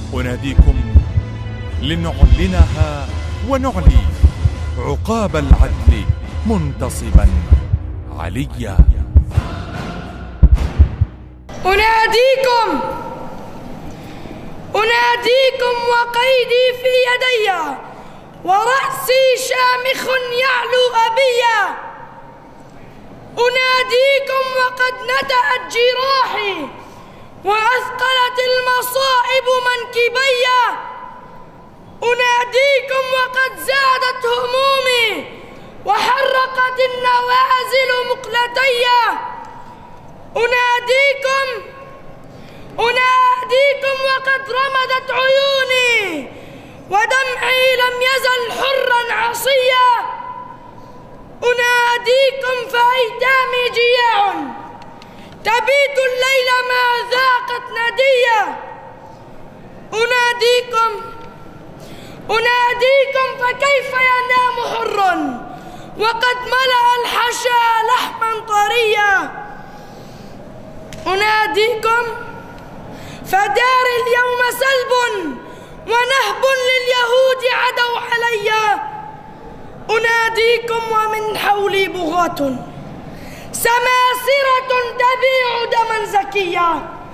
أناديكم لنعلنها ونعلي عقاب العدل منتصبا عليا. أناديكم وقيدي في يدي ورأسي شامخ يعلو أبيا. أناديكم وقد نتأت جراحي وأثقلت المصائب منكبيا. أناديكم وقد زادت همومي وحرقت النوازل مقلتيا. أناديكم وقد رمدت عيوني ودمعي لم يزل حرا عصيا. أناديكم فأيتامي جياع تبيت الليل ما ذاقت نديا. أناديكم فكيف ينام حر وقد ملأ الحشا لحما طريا. أناديكم فدار اليوم سلب ونهب لليهود عدوا علي. أناديكم ومن حولي بغاة سماسرة تبيع دما زكيا.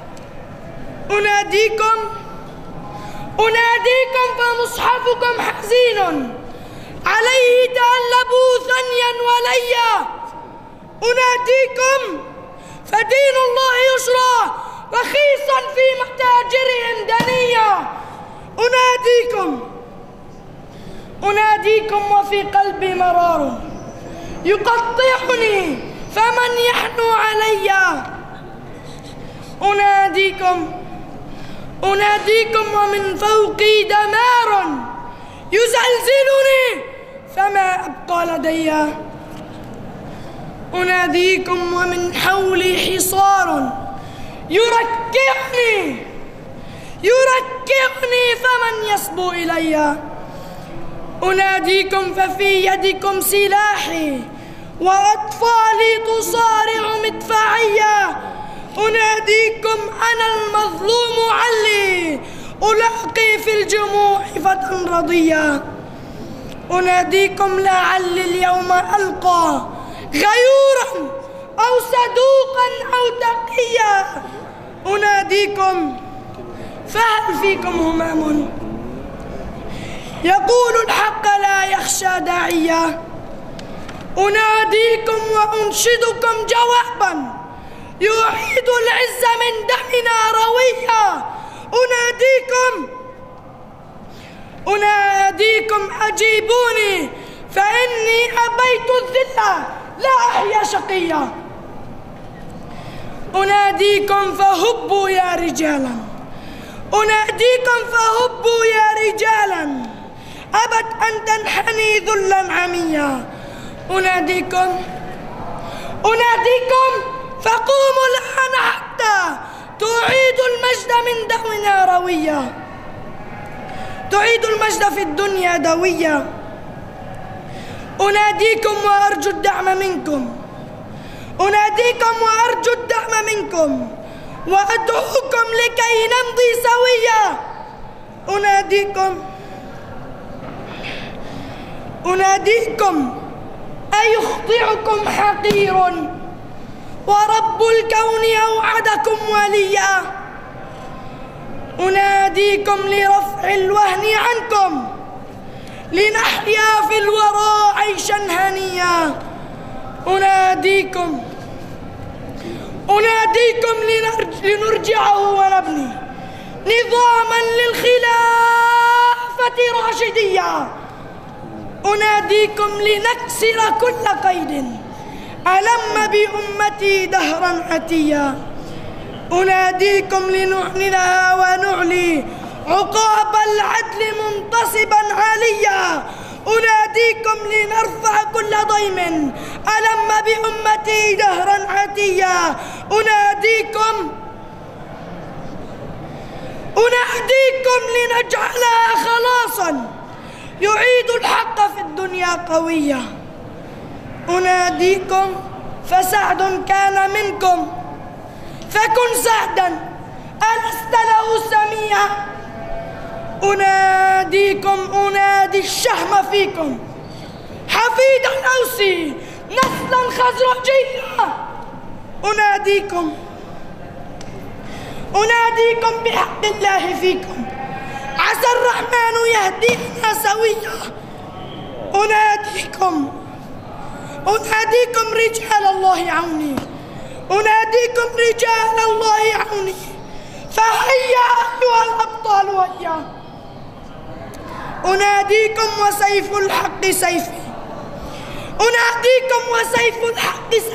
أناديكم فمصحفكم حزين عليه تألبوا ثنيا وليا. أناديكم فدين الله يشرى رخيصا في متاجرهم دنيا. أناديكم وفي قلبي مرار يقطعني فمن يحنو علي. أناديكم ومن فوقي دمار يزلزلني فما أبقى لدي. أناديكم ومن حولي حصار يركعني فمن يصبو إلي. أناديكم ففي يدكم سلاحي وأطفالي تصارع مدفعيا. أناديكم أنا المظلوم علي ألاقي في الجموع فتى رضيا. أناديكم لعل اليوم ألقى غيورا أو صدوقا أو تقيا. أناديكم فهل فيكم همام يقول الحق لا يخشى داعيا. أناديكم وأنشدكم جوابا يعيد العز من دمنا رويا. أناديكم أجيبوني فإني أبيت الذل لا أحيا شقيا. أناديكم فهبوا يا رجالا. أبت أن تنحني ذلا عميا. أناديكم فقوموا الآن حتى تعيد المجد من دمنا رويا. تعيد المجد في الدنيا دويا. أناديكم وأرجو الدعم منكم وأدعوكم لكي نمضي سويا. أناديكم أيخطئكم حقير ورب الكون أوعدكم وليا. أناديكم لرفع الوهن عنكم لنحيا في الورى عيشا هنيا. أناديكم لنرجعه ونبني نظاما للخلافة راشدية. أناديكم لنكسر كل قيد ألم بأمتي دهرا عتيا. أناديكم لنعلنها ونعلي عقاب العدل منتصبا عليا. أناديكم لنرفع كل ضيم ألم بأمتي دهرا عتيا. أناديكم لنجعلها خلاصا يعيد الحق في الدنيا قويا. أناديكم فسعد كان منكم فكن سعدا ألست له سميعا. أنادي الشهم فيكم، حفيد الأوس نسلا خزرجيا، أناديكم بحق الله فيكم، عسى الرحمن يهدينا سويا. أناديكم رجال الله عوني، أناديكم رجال الله عوني، فهيا أيها الأبطال هيا. أناديكم وسيف الحق سيفي، أناديكم وسيف الحق